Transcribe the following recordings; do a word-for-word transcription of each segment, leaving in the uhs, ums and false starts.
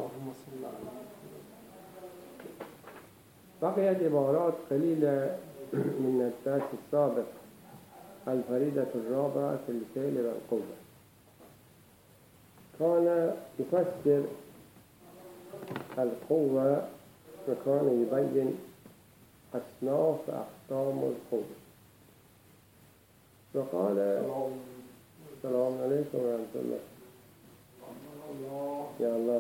اللهم صل على بقيت عبارات قليلة من الدرس السابق. الفريدة الرابعة في الفعل والقوة. كان يفسر القوة وكان يبين أصناف أقسام القوة، وقال السلام عليكم ورحمة الله. يا الله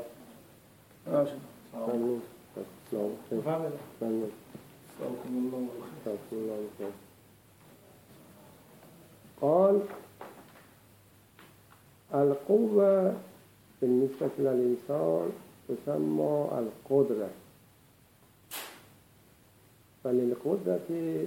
آمين. قال القوة بالنسبة للإنسان تسمى القدرة، فللقدرة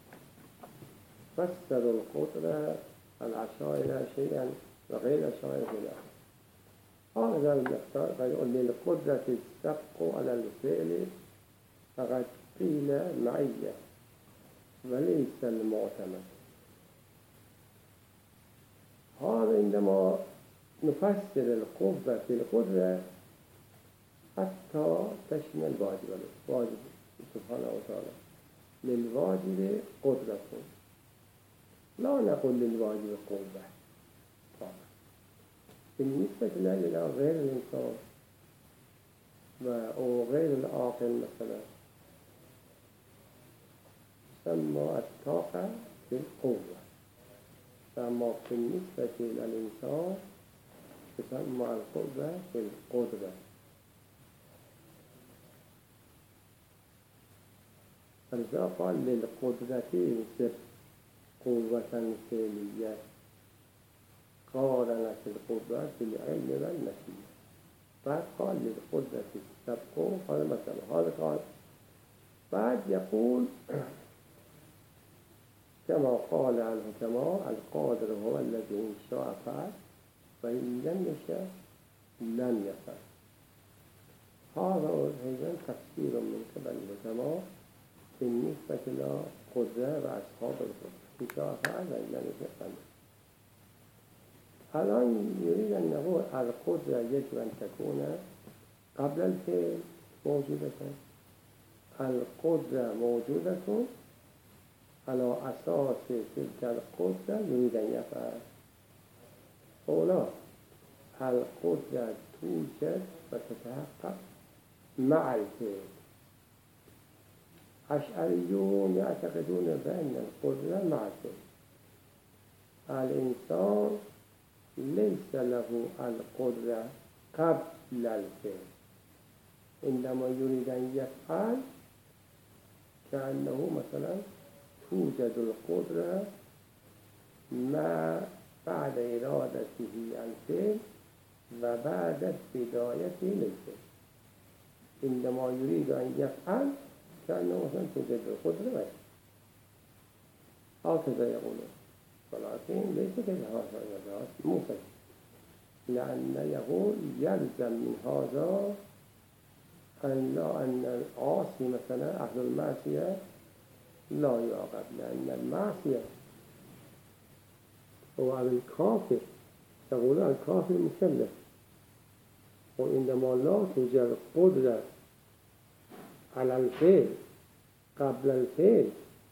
فسر القدرة العشائر شيئا وغير العشائر شيئا. هذا المقدار فيقول للقدرة السبق على الفعل فقد قيل معية وليس المعتمد. هذا عندما نفسر القوة في القدرة حتى تشمل واجب واجب سبحانه وتعالى. للواجب قدرة، لا نقول للواجب قوة. بالنسبة إلى غير الإنسان أو غير العاقل مثلا تسمى الطاقة بالقوة، فما بالنسبة إلى الإنسان تسمى القوة بالقدرة. فلذا قال للقدرة سر قوة فعلية قارنت القدرة بالعلم والمشيئة. بعد قال للقدرة السبق، هذا مثلا هذا قال. بعد يقول كما قال الحكماء القادر هو الذي إن شاء فعل وإن لم يشاء لم يفعل. هذا أيضا تفسير من قبل الحكماء بالنسبة إلى قدرة وأصحاب القدرة، إن شاء فعل وإن لم يشاء لم يفعل. الآن يريد أن نقول القدرة يجب أن تكون قبل الفعل موجودة. القدرة موجودة على أساس تلك القدرة يريد أن يفعل. أولا القدرة توجد وتتحقق مع الفعل. أشعريون يعتقدون بأن القدرة مع الفعل. الإنسان ليس له القدرة قبل الفعل. عندما يريد أن يفعل كأنه مثلا توجد القدرة ما بعد إرادته الفعل وبعد بدايته للفعل. عندما يريد أن يفعل كأنه مثلا توجد القدرة، هكذا يقولون. ولكن ليس كهذا الوضع موسى، لأن يقول يلزم من هذا أن لا أن العاصي مثلا أهل المعصية لا يعاقب، لأن المعصية هو الكافر. يقول الكافر مكلف، وعندما لا توجد قدرة على الفعل قبل الفعل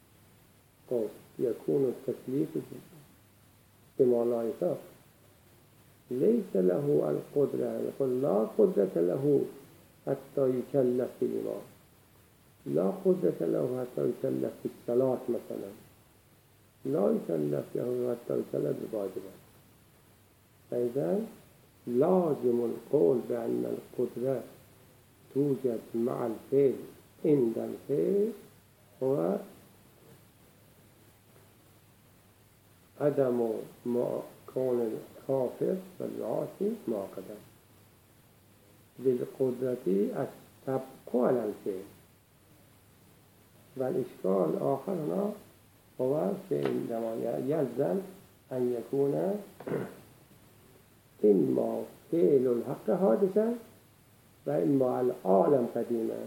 يكون التكليف بما لا يطاق. ليس له القدرة، يقول لا قدرة له حتى يكلف بالإيمان، لا قدرة له حتى يكلف بالصلاة مثلا، لا يكلف له حتى يكلف بالواجبات. فإذا لازم القول بأن القدرة توجد مع الفعل عند الفعل هو عدم ما كون الكافر والعاصي معقدا بالقدرة السبق على الفعل. والإشكال الآخر هنا هو عندما يلزم أن يكون إما فعل الحق حادثا وإما العالم قديما.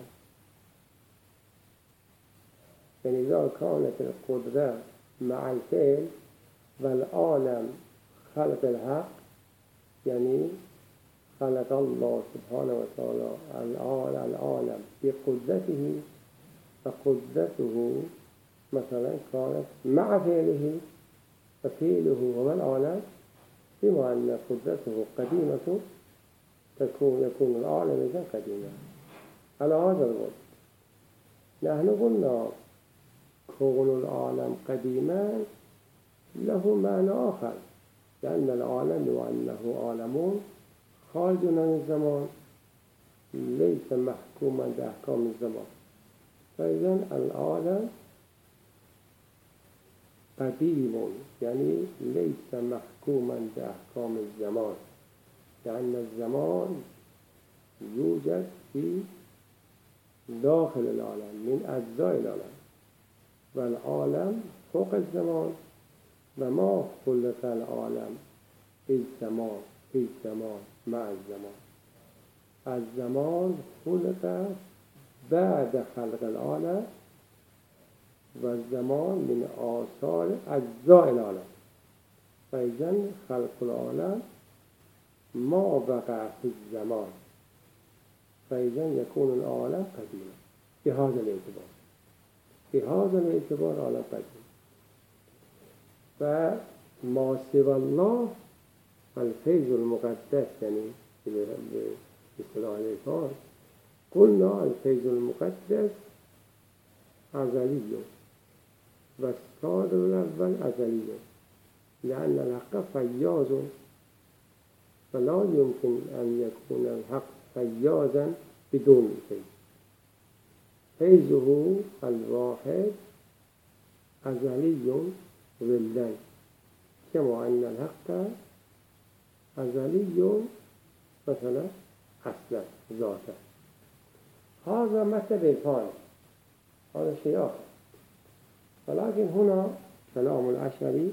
يعني إذا كانت القدرة مع الفعل والعالم خلق الحق، يعني خلق الله سبحانه وتعالى العالم بقدرته فقدرته مثلا كانت مع فعله ففعله هو العالم بما أن قدرته قديمة تكون يكون العالم إذا قديما. على هذا الوجه نحن قلنا كون العالم قديما له معنى آخر، لأن العالم وأنه عالم خارج عن الزمان ليس محكوما بأحكام الزمان، فإذا العالم قديم يعني ليس محكوما بأحكام الزمان، لأن الزمان يوجد في داخل العالم من أجزاء العالم، والعالم فوق الزمان، وما خلق العالم في الزمان في الزمان مع الزمان. الزمان خلق بعد خلق العالم، والزمان من آثار أجزاء العالم، فإذا خلق العالم ما وقع في الزمان، فإذا يكون العالم قديما بهذا الاعتبار بهذا الاعتبار العالم قديم. فما سوى الله الفيض المقدس، يعني باصطلاح الإنسان قلنا الفيض المقدس أزلي والصادر الأول أزلي، لأن الحق فياض فلا يمكن أن يكون الحق فياضا بدون فيض. فيضه الواحد أزلي ظلا، كما أن الحق أزلي مثلا أصلا ذاته. هذا مطلب ثاني، هذا شيء آخر. ولكن هنا كلام الأشعري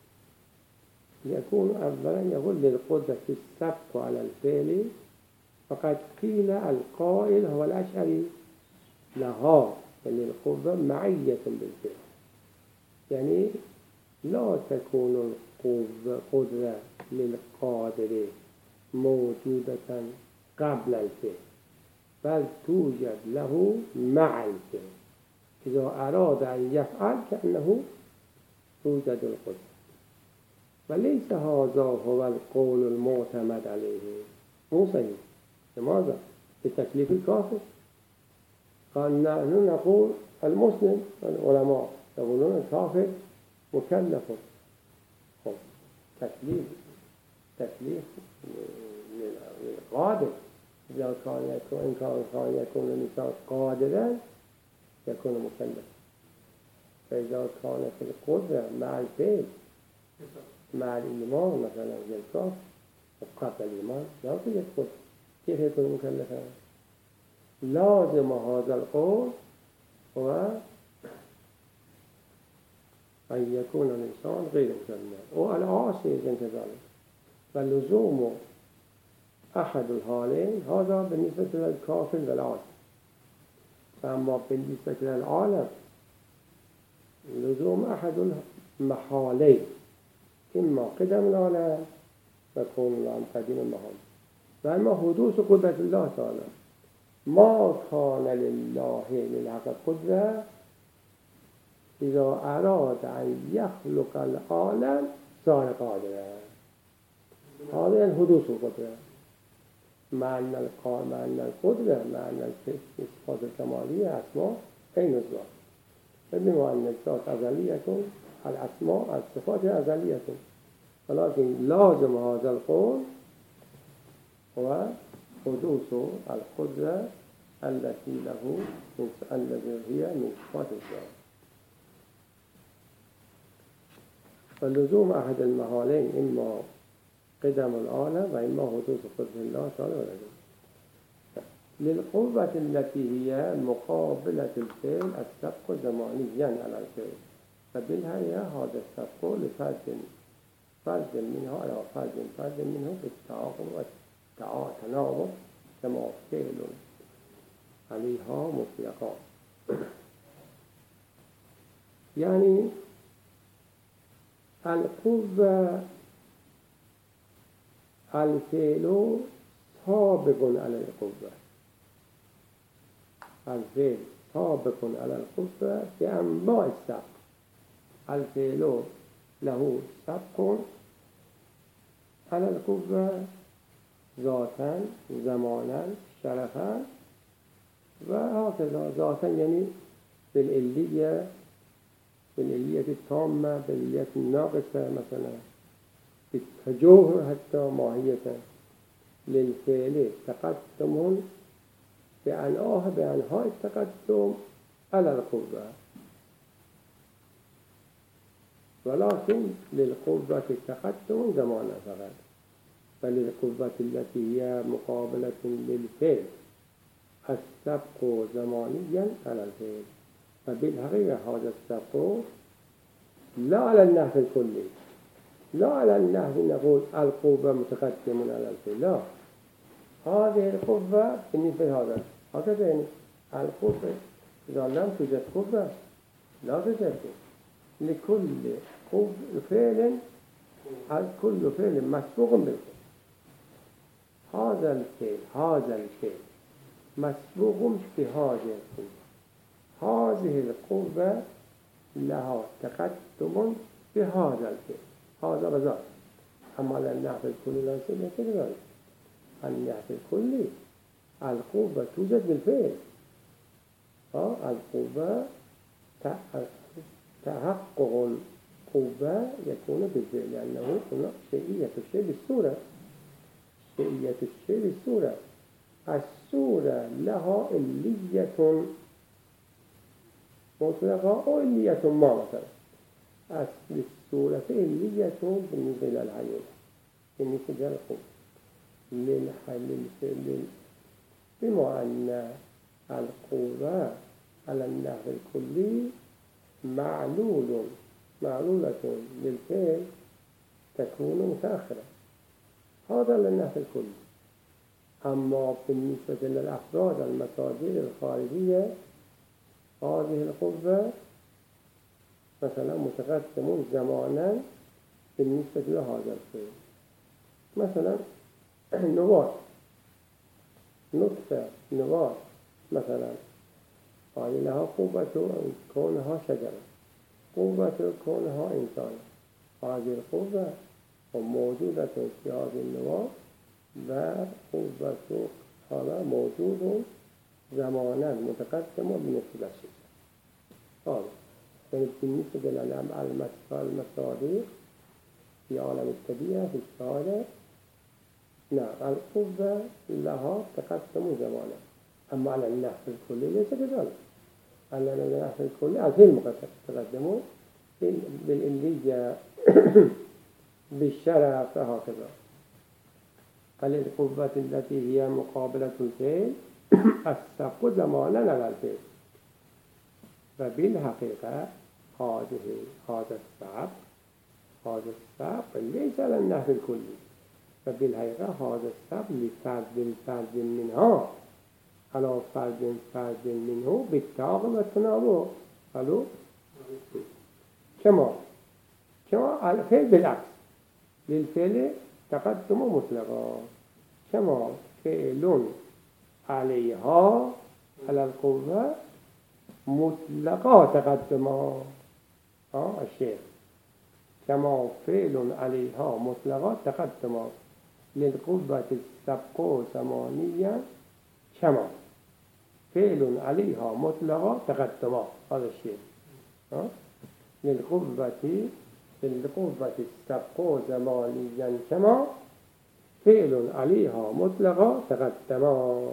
يكون أولا يقول للقدرة السبق على الفعل، فقد قيل القائل هو الأشعري لها للقدرة معية بالفعل، يعني لا تكون القدرة للقادر موجودة قبل الفعل، بل توجد له مع الفعل. إذا أراد أن يفعل كأنه توجد القدرة، وليس هذا هو القول المعتمد عليه، مو صحيح. لماذا؟ بتكليف الكافر. قال نحن نقول المسلم العلماء يقولون الكافر مكلف. تكليف تكليف للقادر. إذا كان يكون إن كان يكون الإنسان قادرا يكون مكلف، فإذا كانت القدرة مع الفعل مع الإيمان مثلا الكافر وقبل الإيمان لا توجد قدرة، كيف يكون مكلفا؟ لازم هذا القول هو أن يكون الإنسان غير مكلف، والعاصي إذن كذلك. فاللزوم أحد الحالين هذا بالنسبة للكافر والعاصي. فأما بالنسبة للعالم لزوم أحد المحالين، إما قدم العالم وكون العالم قديم المحال، وأما حدوث قدرة الله تعالى. ما كان لله للحق قدرة إذا أراد أن يخلق العالم صار قادرا. هذا الحدوث القدرة مع أن القدرة مع أن الصفات الكمالية أسماء أين الذات، فبما أن الذات أزلية الأسماء الصفات أزلية، ولكن لازم هذا القول هو حدوث القدرة التي له التي هي من صفات الذات. فاللزوم أحد المحالين إما قدم العالم وإما حدوث قدرة الله تعالى ولكن للقوة التي هي مقابلة الفعل السبق زمانيا على الفعل، فبالحقيقة هذا السبق لفرد فرد منه على فرد فرد منه بالتعاقب والتناوب كما فعل عليها مطلقا. يعني القوة الفعل سابق علی القوة. الفعل سابق على القوة بأنواع السبق. الفعل له سبق على القوة ذاتا زمانا شرفا و هكذا. ذاتا يعني بالعلیه بالعلیه التامه بالعلیه الناقصه، مثلا بالتجوهر حتى ماهیتا. للفعل تقدم بأنواع بأنواع التقدم على القوة، ولكن للقوة تقدم زمانا فقط، فللقوة التي هي مقابلة للفعل السبق زمانيا على الفعل. فبالحقيقة هذا السبق لا على النحو الكلي، لا على النحو نقول القوة متقدم على الفعل، لا. هذه القوة بالنسبة لهذا هكذا، يعني القوة إذا لم توجد قوة لا توجد. لكل فعل كل فعل مسبوق بالفعل. هذا الفعل هذا الفعل مسبوق بهذه القوة. هذه القوة لها تقدم بهذا الفعل، هذا بذات. أما النحو الكلي لا يصير كذلك. النحو الكلي القوة توجد بالفعل. ها القوة تحقق القوة يكون بالفعل، لأنه هنا شيئية الشيء بالصورة. شيئية الشيء بالصورة. الصورة لها علية مطلقة أو علية ما، مثلا أصل الصورة علية بالنسبة للحيوان، بالنسبة للقوة للحل. بما أن القوة على النحو الكلي معلول معلولة للفعل تكون متأخرة، هذا للنحو الكلي. أما بالنسبة للأفراد المصادر الخارجية هذه القوة مثلا متقدم زمانا بالنسبة لهذا الفعل. مثلا نواة نطفة نواة مثلا هذه لها قوة كونها شجرة، قوة كونها إنسان. هذه القوة موجودة في هذه النواة وقوة هذا موجود زمانا متقدم بالنسبة للشجرة. هذا يعني بالنسبة للمصادر في عالم الطبيعة في الشارع، نعم القوة لها تقدم زمانا. أما على النحو الكلي ليس كذلك. على النحو الكلي الفعل تقدم بالعلية بالشرف وهكذا. فللقوة التي هي مقابلة الفعل السبق زمانا على الفعل. فبالحقيقة هذه هذا السبق هذا السبق ليس على النحو الكلي. فبالحقيقة هذا السبق لفرد فرد منها على فرد فرد منه بالتعاقب والتناوب. قالوا كما كما الفعل بالعكس للفعل تقدم مطلقا، كما فعل عليها على القوة مطلقا تقدما. ها الشيء كما فعل عليها مطلقا تقدما للقوة السبق زمانيا، كما فعل عليها مطلقا تقدما. هذا الشيء ها للقوة للقوة السبق زمانيا كما فعل عليها مطلقا تقدما.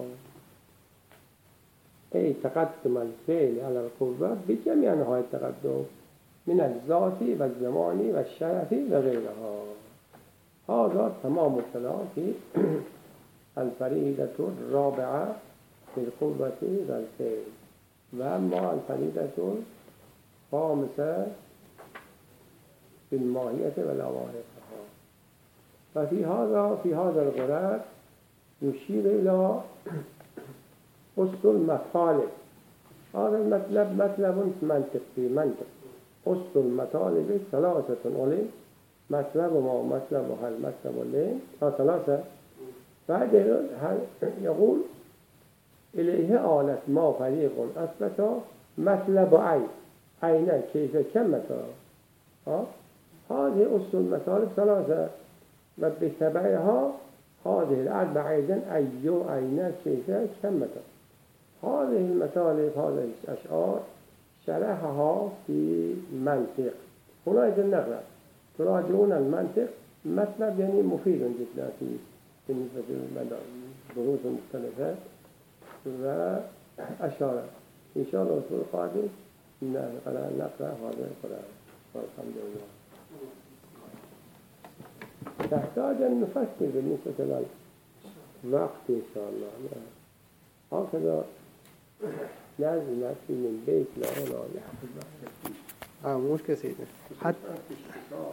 أي تقدم الفعل على القوة بجميع أنواع التقدم من الذات والزمان والشرف وغيرها. هذا تمام الكلام في الفريدة الرابعة في القوة والفعل. وأما الفريدة الخامسة في الماهية والأوارقها. ففي هذا في هذا الغرض يشير إلى أصل المطالب. هذا المطلب مطلب منطقي منطق. أصل المطالب ثلاثة أولين مطلب وما مطلب وهل مطلب أولين ثلاثة بعد يقول إليه آلت ما فريق أثبت مطلب عين عين كيف كم متى هذه أصل المطالب ثلاثة وبتبعها هذه الأربعة أيضا أي عين كيف كم متى هذه المطالب هذه الأشعار شرحها في منطق هنا أيضا نقرأ تراجعون المنطق مطلب يعني مفيد جدا في بالنسبة للدروس المختلفة وأشار إن شاء الله الأسبوع القادم نقرأ هذا القرآن والحمد لله. تحتاج أن نفكر بالنسبة للوقت إن شاء الله هكذا لازم نأتي من بيت لا ولا اه مش كثير حتى